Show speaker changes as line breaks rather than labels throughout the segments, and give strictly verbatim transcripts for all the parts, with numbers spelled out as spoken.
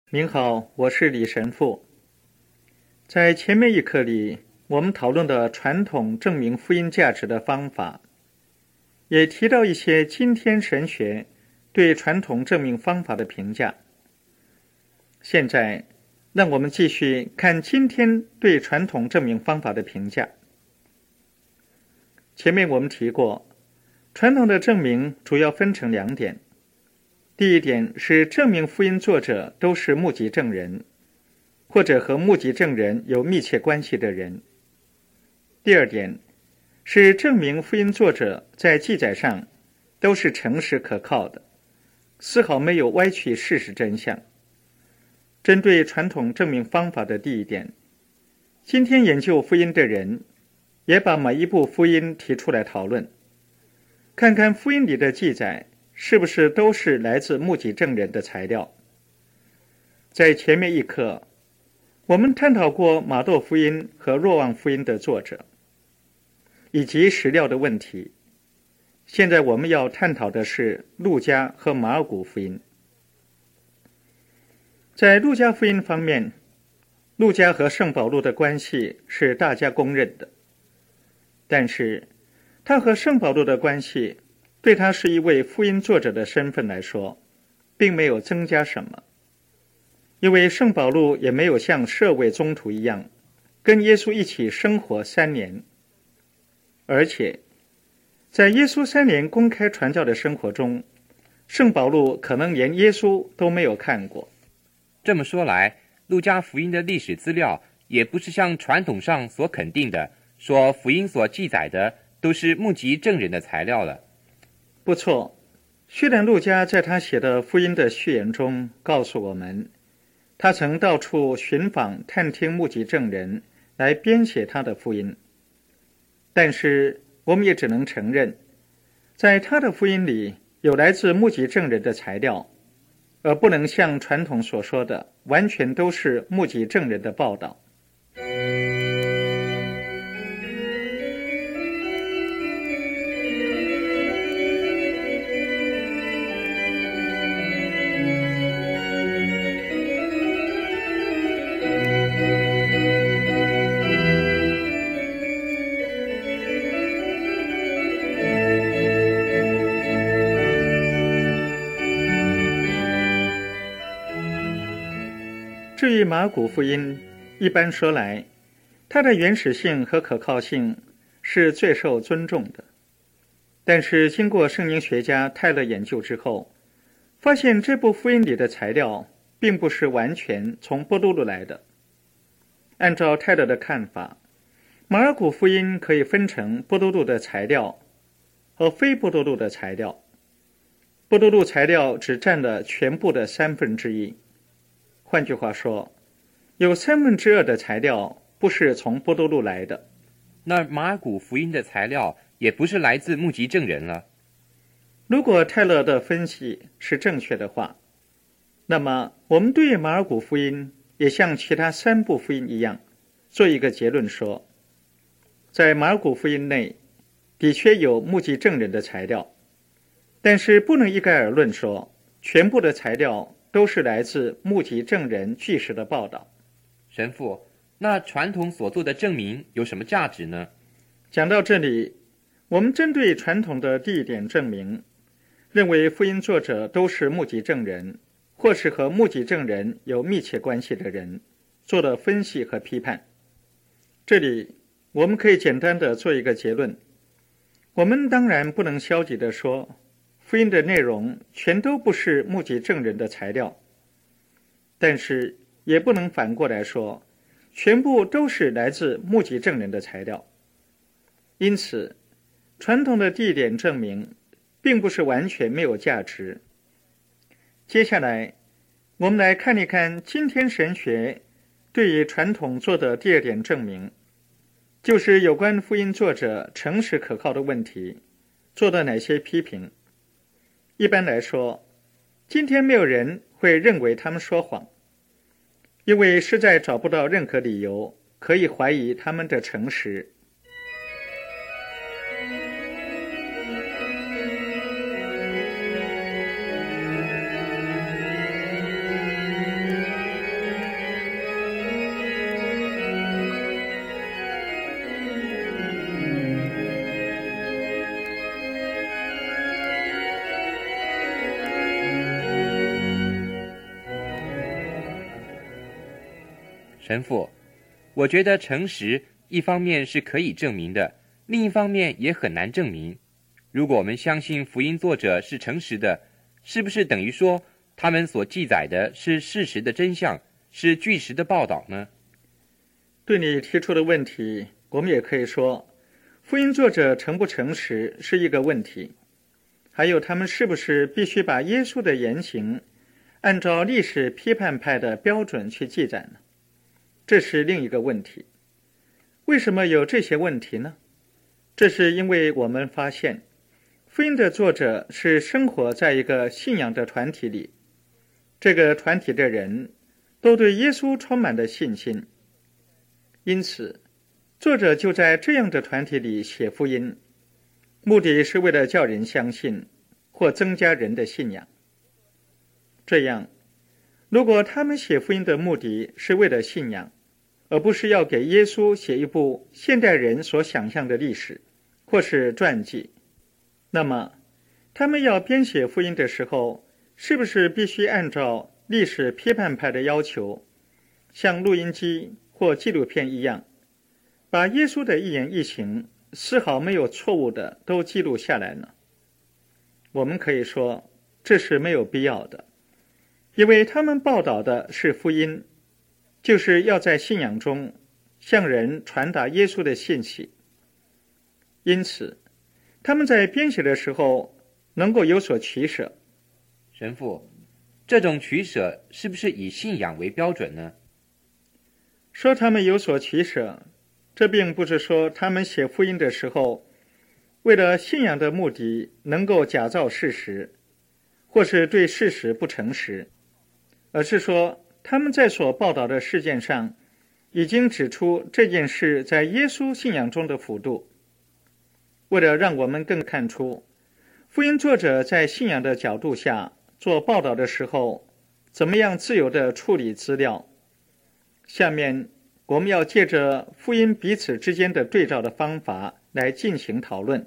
您好，我是李神父。在前面一课里，我们讨论了传统证明福音价值的方法，也提到一些今天神学对传统证明方法的评价。现在，让我们继续看今天对传统证明方法的评价。前面我们提过，传统的证明主要分成两点。第一点是证明福音作者都是目击证人，或者和目击证人有密切关系的人。第二点是证明福音作者在记载上都是诚实可靠的，丝毫没有歪曲事实真相。针对传统证明方法的第一点，今天研究福音的人也把每一部福音提出来讨论，看看福音里的记载是不是都是来自目击证人的材料。在前面一课，我们探讨过马窦福音和若望福音的作者，以及史料的问题。现在我们要探讨的是路加和马尔谷福音。在路加福音方面，路加和圣保禄的关系是大家公认的，但是他和圣保禄的关系对他是一位福音作者的身份来说，并没有增加什么，因为圣保禄也没有像舍卫宗徒一样跟耶稣一起生活三年，而且在耶稣三年公开传教的生活中，圣保禄可能连耶稣都没有看过。
这么说来，路加福音的历史资料也不是像传统上所肯定的，说福音所记载的都是目击证人的材料了。
不错，虽然路加在他写的福音的序言中告诉我们，他曾到处寻访探听目击证人来编写他的福音，但是我们也只能承认，在他的福音里有来自目击证人的材料，而不能像传统所说的完全都是目击证人的报道。至于马古福音，一般说来，它的原始性和可靠性是最受尊重的。但是经过圣经学家泰勒研究之后，发现这部福音里的材料并不是完全从波多禄来的。按照泰勒的看法，马尔谷福音可以分成波多禄的材料和非波多禄的材料。波多禄材料只占了全部的三分之一。换句话说，有三分之二的材料不是从波多禄来的。
那马尔谷福音的材料也不是来自目击证人了。
如果泰勒的分析是正确的话，那么我们对马尔谷福音也像其他三部福音一样，做一个结论说，在马尔谷福音内的确有目击证人的材料，但是不能一概而论说全部的材料都是来自目击证人据实的报道。
神父，那传统所做的证明有什么价值呢？
讲到这里，我们针对传统的第一点证明，认为福音作者都是目击证人，或是和目击证人有密切关系的人，做了分析和批判。这里我们可以简单的做一个结论，我们当然不能消极地说福音的内容全都不是目击证人的材料，但是也不能反过来说全部都是来自目击证人的材料。因此，传统的第一点证明并不是完全没有价值。接下来，我们来看一看今天神学对于传统做的第二点证明，就是有关福音作者诚实可靠的问题做了哪些批评。一般来说，今天没有人会认为他们说谎，因为实在找不到任何理由可以怀疑他们的诚实。
神父，我觉得诚实一方面是可以证明的，另一方面也很难证明。如果我们相信福音作者是诚实的，是不是等于说他们所记载的是事实的真相，是据实的报道呢？
对你提出的问题，我们也可以说，福音作者诚不诚实是一个问题，还有他们是不是必须把耶稣的言行按照历史批判派的标准去记载呢？这是另一个问题。为什么有这些问题呢？这是因为我们发现福音的作者是生活在一个信仰的团体里，这个团体的人都对耶稣充满了信心，因此作者就在这样的团体里写福音，目的是为了叫人相信或增加人的信仰。这样，如果他们写福音的目的是为了信仰，而不是要给耶稣写一部现代人所想象的历史或是传记，那么他们要编写福音的时候，是不是必须按照历史批判派的要求，像录音机或纪录片一样，把耶稣的一言一行丝毫没有错误的都记录下来呢？我们可以说这是没有必要的，因为他们报道的是福音，就是要在信仰中向人传达耶稣的信息。因此他们在编写的时候能够有所取舍。
神父，这种取舍是不是以信仰为标准呢？
说他们有所取舍，这并不是说他们写福音的时候为了信仰的目的能够假造事实，或是对事实不诚实，而是说他们在所报道的事件上已经指出这件事在耶稣信仰中的幅度。为了让我们更看出福音作者在信仰的角度下做报道的时候怎么样自由地处理资料，下面我们要借着福音彼此之间的对照的方法来进行讨论。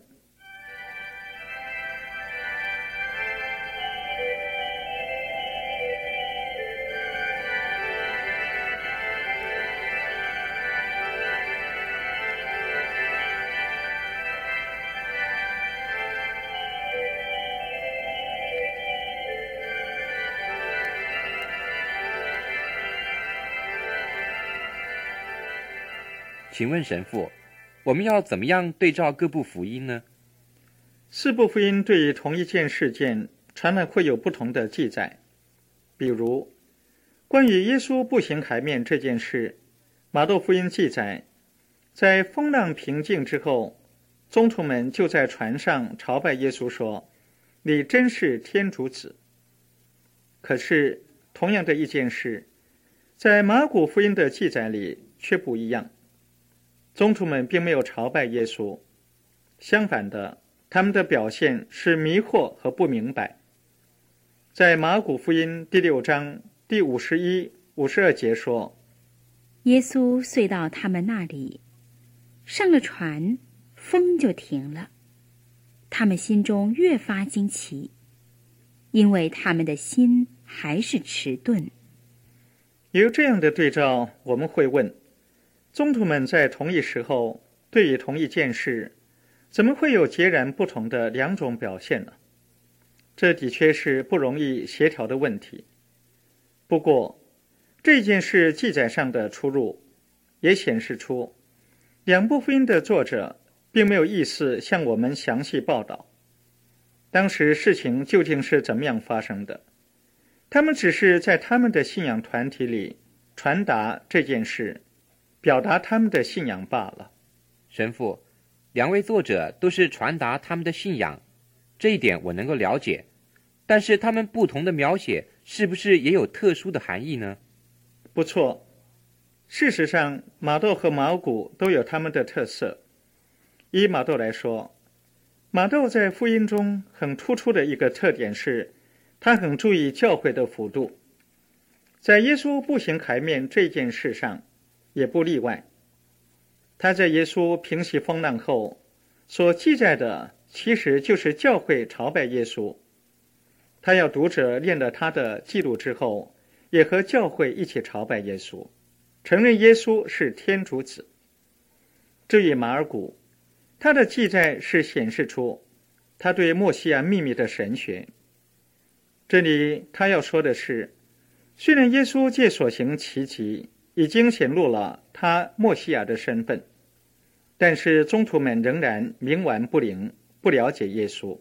请问神父，我们要怎么样对照各部福音呢？
四部福音对于同一件事件常常会有不同的记载。比如关于耶稣步行海面这件事，马窦福音记载，在风浪平静之后，宗徒们就在船上朝拜耶稣说，你真是天主子。可是同样的一件事，在马古福音的记载里却不一样。宗徒们并没有朝拜耶稣，相反的，他们的表现是迷惑和不明白。在马古福音第六章第五十一、五十二节说，
耶稣遂到他们那里，上了船，风就停了。他们心中越发惊奇，因为他们的心还是迟钝。
由这样的对照，我们会问，宗徒们在同一时候对于同一件事，怎么会有截然不同的两种表现呢？这的确是不容易协调的问题。不过这件事记载上的出入也显示出两部福音的作者并没有意思向我们详细报道当时事情究竟是怎么样发生的，他们只是在他们的信仰团体里传达这件事，表达他们的信仰罢了。
神父，两位作者都是传达他们的信仰，这一点我能够了解，但是他们不同的描写是不是也有特殊的含义呢？
不错，事实上马窦和马古都有他们的特色。以马窦来说，马窦在福音中很突出的一个特点是，他很注意教会的幅度，在耶稣步行海面这件事上也不例外。他在耶稣平息风浪后所记载的其实就是教会朝拜耶稣，他要读者念了他的记录之后，也和教会一起朝拜耶稣。 承认耶稣是天主子。至于马尔谷，他的记载是显示出他对默西亚秘密的神学。这里他要说的是，虽然耶稣借所行奇迹已经显露了他默西亚的身份，但是宗徒们仍然冥顽不灵，不了解耶稣。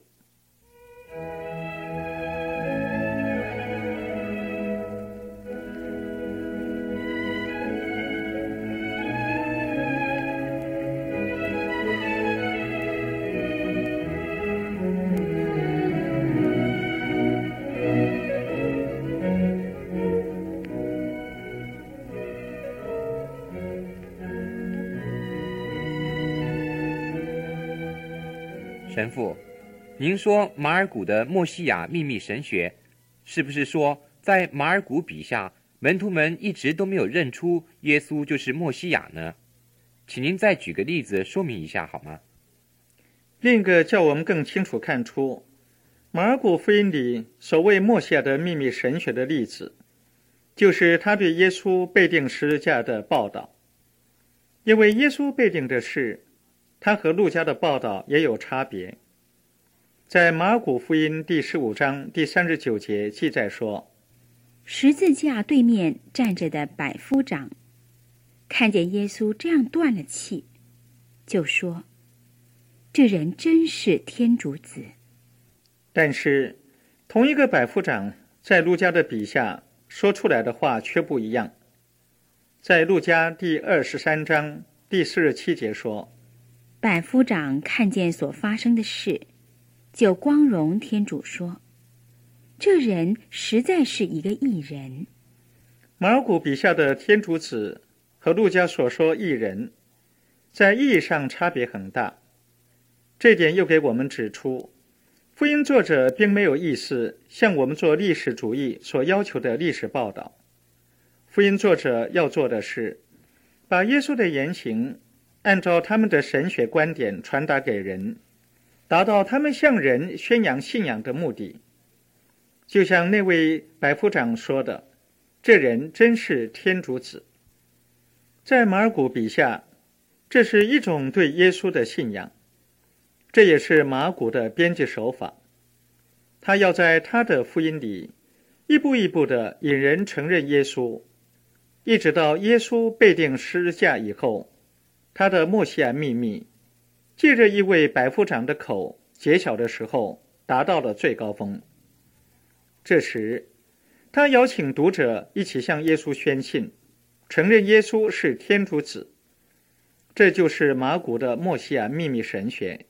神父，您说马尔谷的默西亚秘密神学，是不是说在马尔谷笔下，门徒们一直都没有认出耶稣就是默西亚呢？请您再举个例子说明一下好吗？
另一个叫我们更清楚看出马尔谷福音里所谓默西亚的秘密神学的例子，就是他对耶稣被钉十字架的报道。因为耶稣被钉的事，他和路加的报道也有差别。在马尔谷福音第十五章第三十九节记载说，
十字架对面站着的百夫长看见耶稣这样断了气，就说，这人真是天主子。
但是同一个百夫长在路加的笔下说出来的话却不一样。在路加第二十三章第四十七节说，
百夫长看见所发生的事，就光荣天主说，这人实在是一个义人。
马尔谷笔下的天主子和路加所说义人，在意义上差别很大。这点又给我们指出，福音作者并没有意思向我们做历史主义所要求的历史报道。福音作者要做的是，把耶稣的言行按照他们的神学观点传达给人，达到他们向人宣扬信仰的目的。就像那位百夫长说的，这人真是天主子。在马尔谷笔下，这是一种对耶稣的信仰，这也是马尔谷的编辑手法。他要在他的福音里一步一步地引人承认耶稣，一直到耶稣被钉十字架以后，他的默西亚秘密借着一位百夫长的口揭晓的时候达到了最高峰。这时他邀请读者一起向耶稣宣信，承认耶稣是天主子。这就是马古的默西亚秘密神学。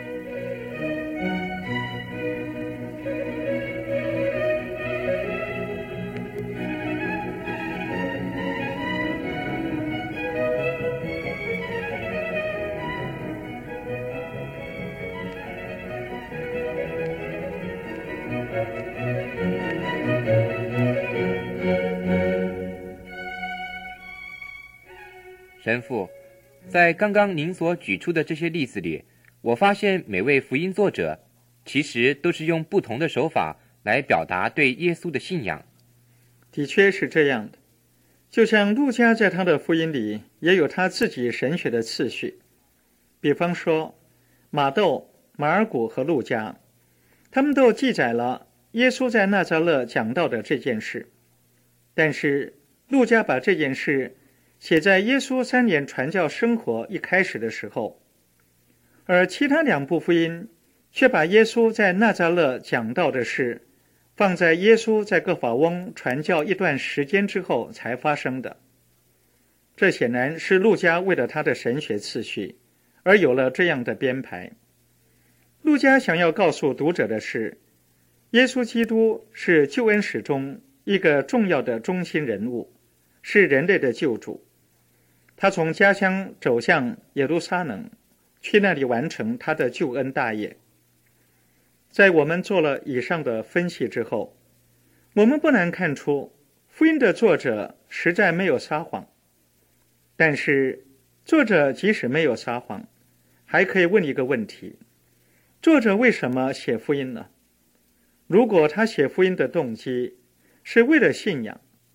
神父，在刚刚您所举出的这些例子里，我发现每位福音作者其实都是用不同的手法来表达对耶稣的信仰。
的确是这样的，就像路加在他的福音里也有他自己神学的次序。比方说马窦、马尔谷和路加，他们都记载了耶稣在纳匝勒讲道的这件事，但是路加把这件事写在耶稣三年传教生活一开始的时候，而其他两部福音却把耶稣在纳匝勒讲道的事放在耶稣在各法翁传教一段时间之后才发生的。这显然是路加为了他的神学次序而有了这样的编排。路加想要告诉读者的是，耶稣基督是救恩史中一个重要的中心人物，是人类的救主。他从家乡走向耶路撒冷，去那里完成他的救恩大业。在我们做了以上的分析之后，我们不难看出福音的作者实在没有撒谎。但是作者即使没有撒谎，还可以问一个问题，作者为什么写福音呢？如果他写福音的动机是为了信仰，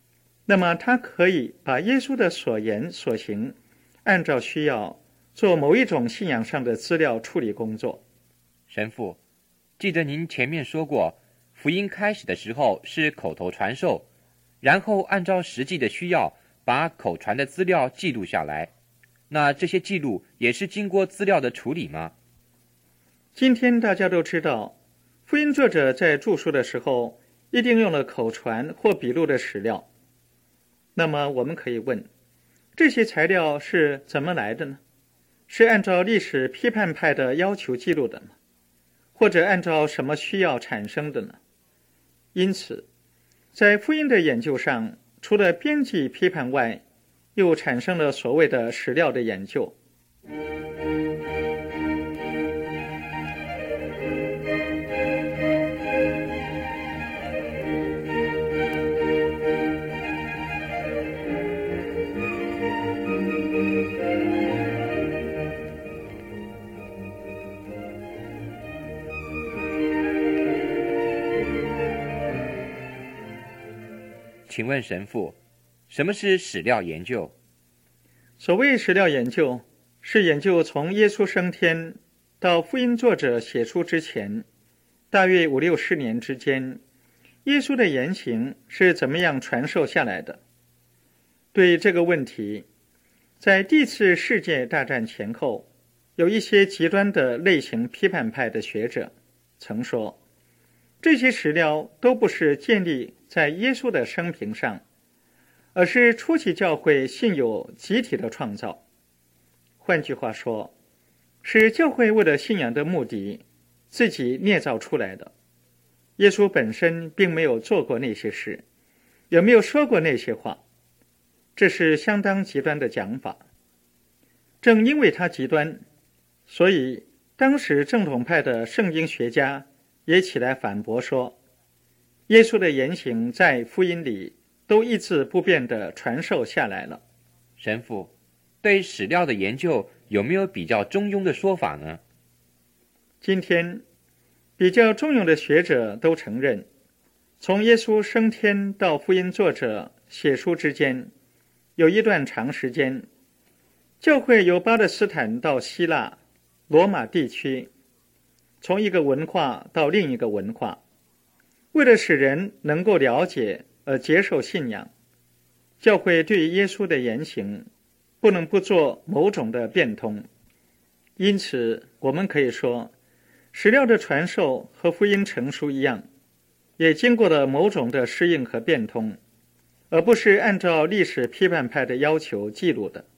那么他可以把耶稣的所言所行按照需要做某一种信仰上的资料处理工作。
神父，记得您前面说过，福音开始的时候是口头传授，然后按照实际的需要把口传的资料记录下来。那这些记录也是经过资料的处理吗？
今天大家都知道，福音作者在著书的时候一定用了口传或笔录的史料。那么我们可以问，这些材料是怎么来的呢？是按照历史批判派的要求记录的吗？或者按照什么需要产生的呢？因此，在福音的研究上，除了编辑批判外，又产生了所谓的史料的研究。
请问神父，什么是史料研究？
所谓史料研究，是研究从耶稣升天到福音作者写书之前，大约五六十年之间，耶稣的言行是怎么样传授下来的。对这个问题，在第一次世界大战前后，有一些极端的类型批判派的学者曾说，这些史料都不是建立在耶稣的生平上，而是初期教会信有集体的创造。换句话说，是教会为了信仰的目的自己捏造出来的。耶稣本身并没有做过那些事，也没有说过那些话，这是相当极端的讲法。正因为它极端，所以当时正统派的圣经学家也起来反驳说，耶稣的言行在福音里都一字不变地传授下来了。
神父，对史料的研究有没有比较中庸的说法呢？
今天比较中庸的学者都承认，从耶稣升天到福音作者写书之间有一段长时间，教会由巴勒斯坦到希腊、罗马地区，从一个文化到另一个文化，为了使人能够了解而接受信仰，教会对于耶稣的言行不能不做某种的变通。因此我们可以说，史料的传授和福音成书一样，也经过了某种的适应和变通，而不是按照历史批判派的要求记录的。